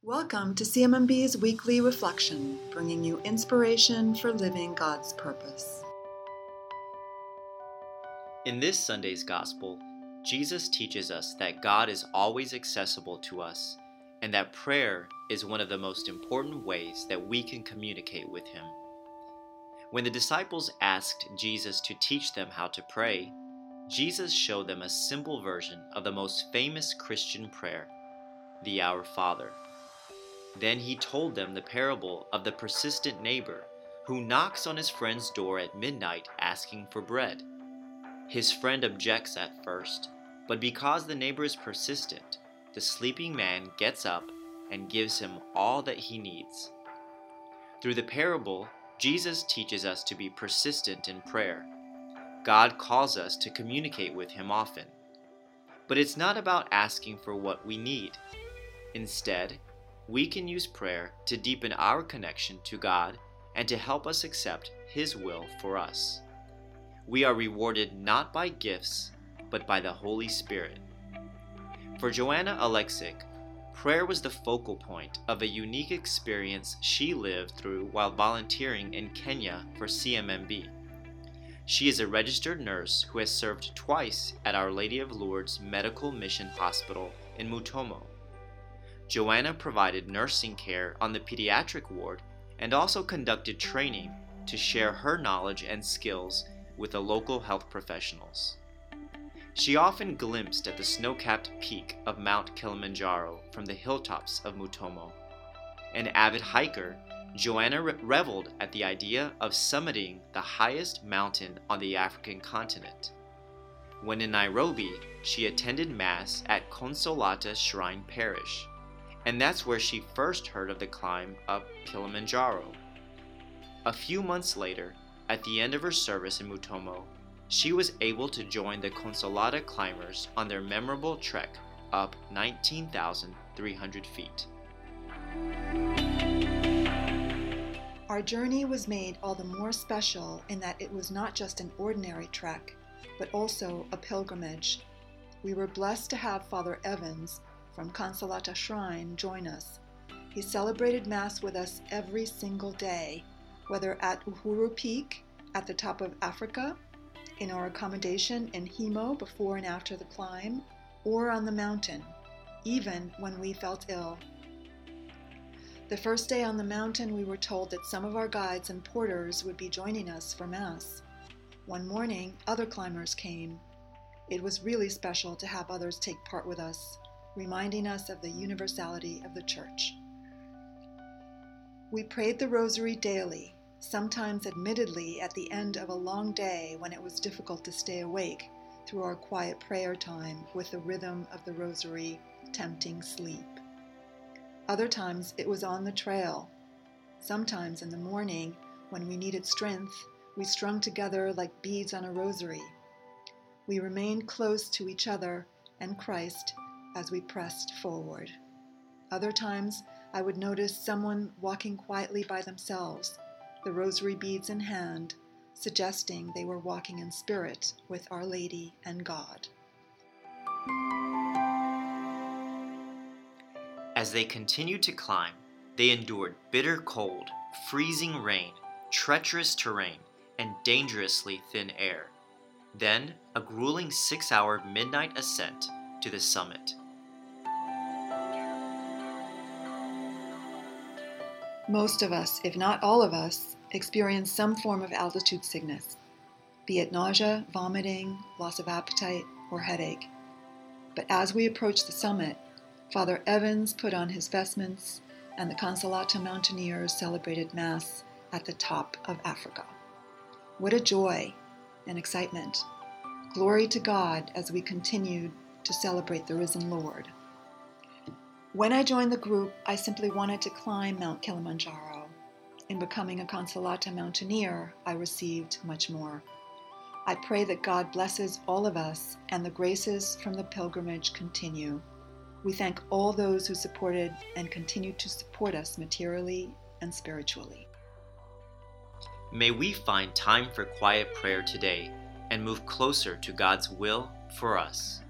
Welcome to CMMB's Weekly Reflection, bringing you inspiration for living God's purpose. In this Sunday's Gospel, Jesus teaches us that God is always accessible to us and that prayer is one of the most important ways that we can communicate with Him. When the disciples asked Jesus to teach them how to pray, Jesus showed them a simple version of the most famous Christian prayer, the Our Father. Then he told them the parable of the persistent neighbor who knocks on his friend's door at midnight asking for bread. His friend objects at first, but because the neighbor is persistent, the sleeping man gets up and gives him all that he needs. Through the parable, Jesus teaches us to be persistent in prayer. God calls us to communicate with Him often. But it's not about asking for what we need. Instead, we can use prayer to deepen our connection to God and to help us accept His will for us. We are rewarded not by gifts, but by the Holy Spirit. For Joanna Alexic, prayer was the focal point of a unique experience she lived through while volunteering in Kenya for CMMB. She is a registered nurse who has served twice at Our Lady of Lourdes Medical Mission Hospital in Mutomo. Joanna provided nursing care on the pediatric ward and also conducted training to share her knowledge and skills with the local health professionals. She often glimpsed at the snow-capped peak of Mount Kilimanjaro from the hilltops of Mutomo. An avid hiker, Joanna reveled at the idea of summiting the highest mountain on the African continent. When in Nairobi, she attended Mass at Consolata Shrine Parish, and that's where she first heard of the climb up Kilimanjaro. A few months later, at the end of her service in Mutomo, she was able to join the Consolata climbers on their memorable trek up 19,300 feet. Our journey was made all the more special in that it was not just an ordinary trek, but also a pilgrimage. We were blessed to have Father Evans from Consolata Shrine join us. He celebrated Mass with us every single day, whether at Uhuru Peak at the top of Africa, in our accommodation in Himo before and after the climb, or on the mountain, even when we felt ill. The first day on the mountain, we were told that some of our guides and porters would be joining us for Mass. One morning, other climbers came. It was really special to have others take part with us, reminding us of the universality of the Church. We prayed the Rosary daily, sometimes admittedly at the end of a long day when it was difficult to stay awake through our quiet prayer time with the rhythm of the Rosary tempting sleep. Other times it was on the trail. Sometimes in the morning, when we needed strength, we strung together like beads on a rosary. We remained close to each other and Christ as we pressed forward. Other times, I would notice someone walking quietly by themselves, the rosary beads in hand, suggesting they were walking in spirit with Our Lady and God. As they continued to climb, they endured bitter cold, freezing rain, treacherous terrain, and dangerously thin air. Then, a grueling 6-hour midnight ascent to the summit. Most of us, if not all of us, experience some form of altitude sickness, be it nausea, vomiting, loss of appetite, or headache. But as we approached the summit, Father Evans put on his vestments, and the Consolata mountaineers celebrated Mass at the top of Africa. What a joy and excitement! Glory to God as we continued to celebrate the risen Lord. When I joined the group, I simply wanted to climb Mount Kilimanjaro. In becoming a Consolata mountaineer, I received much more. I pray that God blesses all of us and the graces from the pilgrimage continue. We thank all those who supported and continue to support us materially and spiritually. May we find time for quiet prayer today and move closer to God's will for us.